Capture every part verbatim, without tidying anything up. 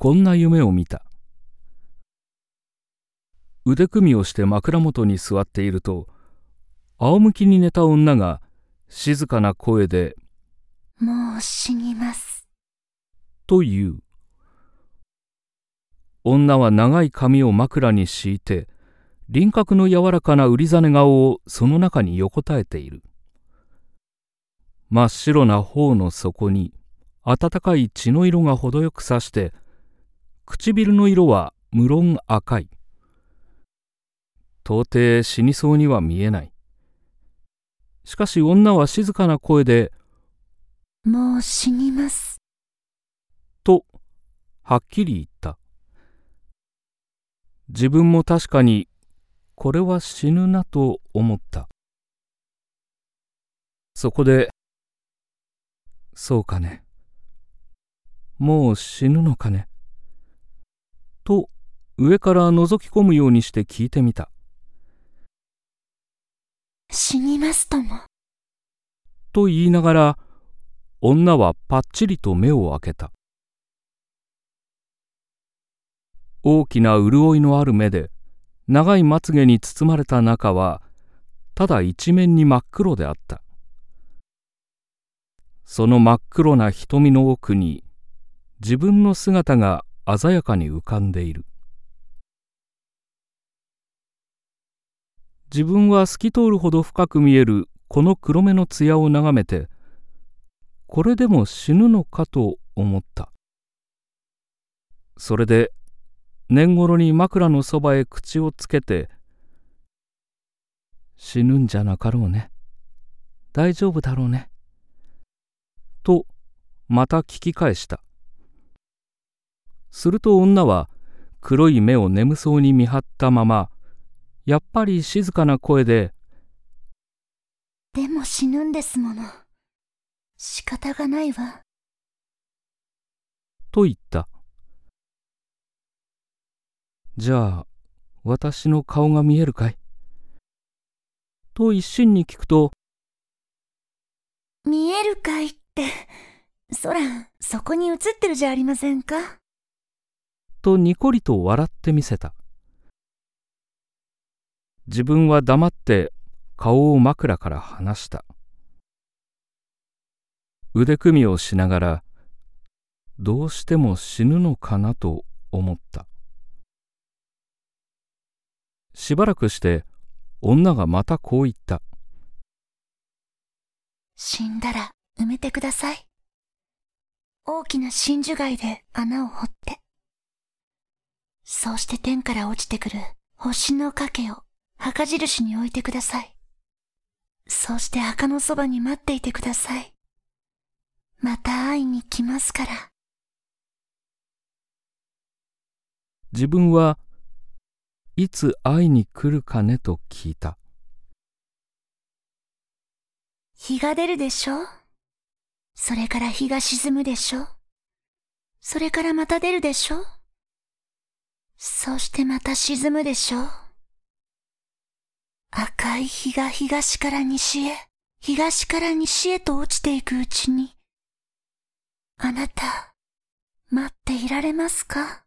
こんな夢を見た。腕組みをして枕元に座っていると、仰向きに寝た女が静かな声で、 もう死にます。 と言う。女は長い髪を枕に敷いて、輪郭の柔らかなうりざね顔をその中に横たえている。真っ白な頬の底に暖かい血の色が程よくさして、唇の色は無論赤い。到底死にそうには見えない。しかし女は静かな声で、 もう死にます。 と、はっきり言った。自分も確かに、これは死ぬなと思った。そこで、そうかね。もう死ぬのかね。と、上から覗き込むようにして聞いてみた。 死にますとも。 と言いながら、女はぱっちりと目を開けた。大きな潤いのある目で、長いまつげに包まれた中は、ただ一面に真っ黒であった。その真っ黒な瞳の奥に、自分の姿が鮮やかに浮かんでいる。自分は透き通るほど深く見えるこの黒目の艶を眺めて、これでも死ぬのかと思った。それで、年頃に枕のそばへ口をつけて、死ぬんじゃなかろうね。大丈夫だろうね。と、また聞き返した。すると女は、黒い目を眠そうに見張ったまま、やっぱり静かな声で、 でも死ぬんですもの。仕方がないわ。 と言った。じゃあ、私の顔が見えるかい？と一心に聞くと、 見えるかいって、空、そこに映ってるじゃありませんか。 とにこりと笑ってみせた。自分は黙って顔を枕から離した。腕組みをしながら、どうしても死ぬのかなと思った。しばらくして女がまたこう言った。 死んだら埋めてください。大きな真珠貝で穴を掘って。そうして天から落ちてくる星の影を墓印に置いてください。そうして墓のそばに待っていてください。また会いに来ますから。 自分はいつ会いに来るかねと聞いた。 日が出るでしょ。それから日が沈むでしょ。それからまた出るでしょ。そしてまた沈むでしょ。赤い日が東から西へ、東から西へと落ちていくうちに、あなた、待っていられますか？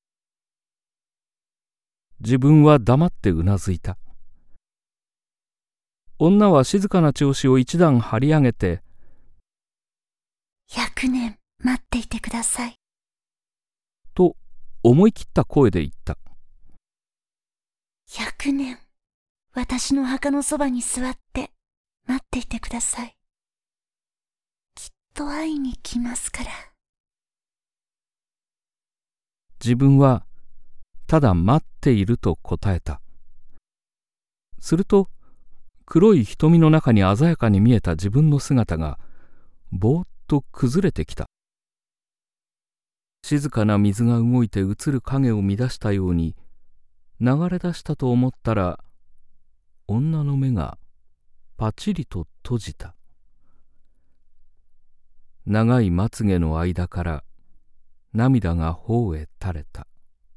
自分は黙ってうなずいた。女は静かな調子を一段張り上げて、 百年待っていてください。 と思い切った声で言った。 百年、私の墓のそばに座って待っていてください。きっと会いに来ますから。 自分はただ待っていると答えた。すると黒い瞳の中に鮮やかに見えた自分の姿がぼーっと崩れてきた。静かな水が動いて映る影を乱したように流れ出したと思ったら、女の目がパチリと閉じた。長いまつげの間から涙が頬へ垂れた。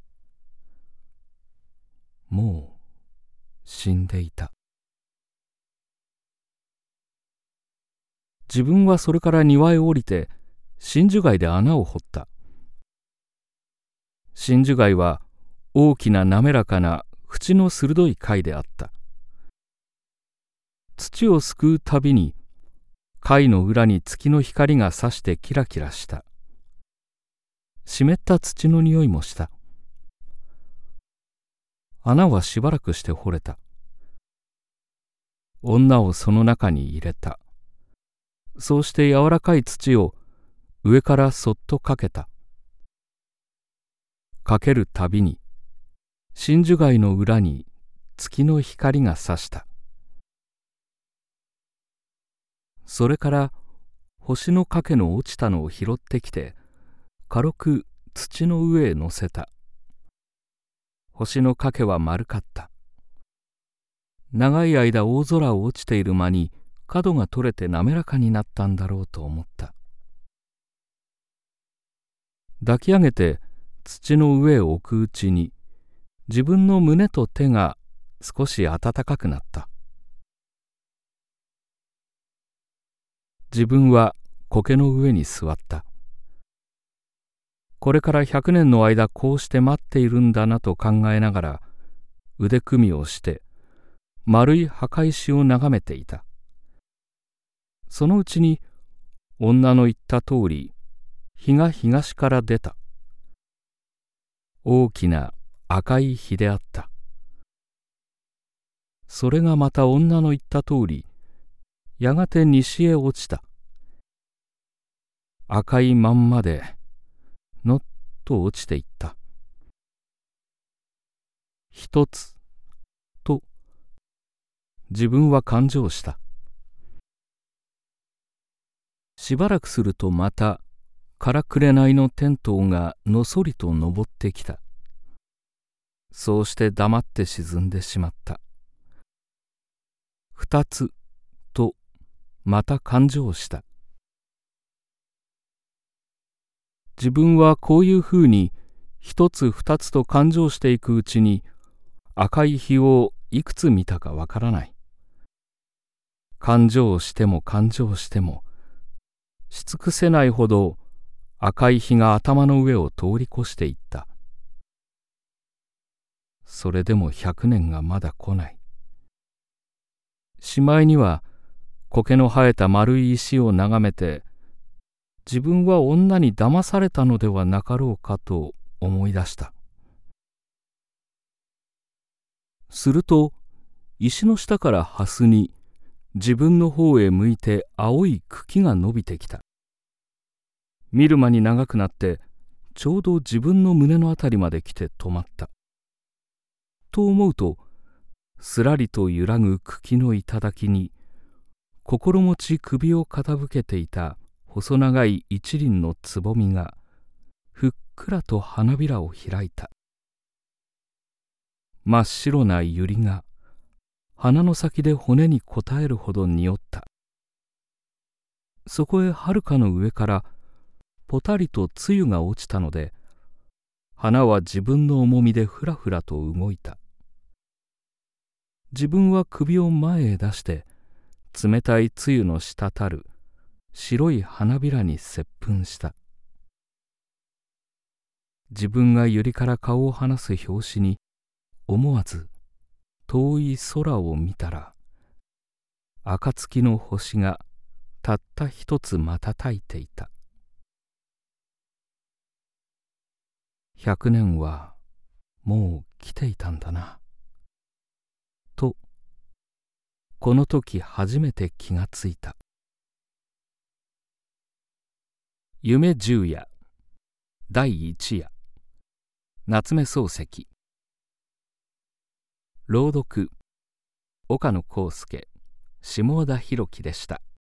もう死んでいた。自分はそれから庭へ降りて真珠貝で穴を掘った。 真珠貝は大きな滑らかな縁の鋭い貝であった。土をすくうたびに貝の裏に月の光が差してキラキラした。湿った土の匂いもした。穴はしばらくして掘れた。女をその中に入れた。そうして柔らかい土を上からそっとかけた。かけるたびに真珠貝の裏に月の光が差した。それから星のかけの落ちたのを拾ってきて軽く土の上へ乗せた。星のかけは丸かった。長い間大空を落ちている間に角が取れて滑らかになったんだろうと思った。抱き上げて土の上へ置くうちに自分の胸と手が少し暖かくなった。自分は苔の上に座った。これから百年の間こうして待っているんだなと考えながら腕組みをして丸い墓石を眺めていた。そのうちに女の言った通り日が東から出た。大きな赤い日であった。それがまた女の言った通りやがて西へ落ちた。赤いまんまでのっと落ちていった。一つと自分は感情した。しばらくするとまたからくれないの天灯がのそりと昇ってきた。そうして黙って沈んでしまった。二つとまた感情した。自分はこういうふうに一つ二つと感情していくうちに赤い日をいくつ見たかわからない。感情しても感情してもし尽くせないほど赤い日が頭の上を通り越していった。それでも百年がまだ来ない。しまいには苔の生えた丸い石を眺めて自分は女に騙されたのではなかろうかと思い出した。すると石の下から蓮に自分の方へ向いて青い茎が伸びてきた。見る間に長くなってちょうど自分の胸のあたりまで来て止まった。と思うとすらりと揺らぐ茎の頂に心持ち首を傾けていた細長い一輪のつぼみがふっくらと花びらを開いた。真っ白な百合が鼻の先で骨に応えるほど匂った。そこへはるかの上からぽたりと露が落ちたので花は自分の重みでふらふらと動いた。自分は首を前へ出して冷たい露の滴る白い花びらに接吻した。自分が百合から顔を離す拍子に思わず遠い空を見たら暁の星がたった一つ瞬いていた。百年はもう来ていたんだなとこの時初めて気がついた。夢十夜第一夜夏目漱石。朗読岡野浩介、下田博樹でした。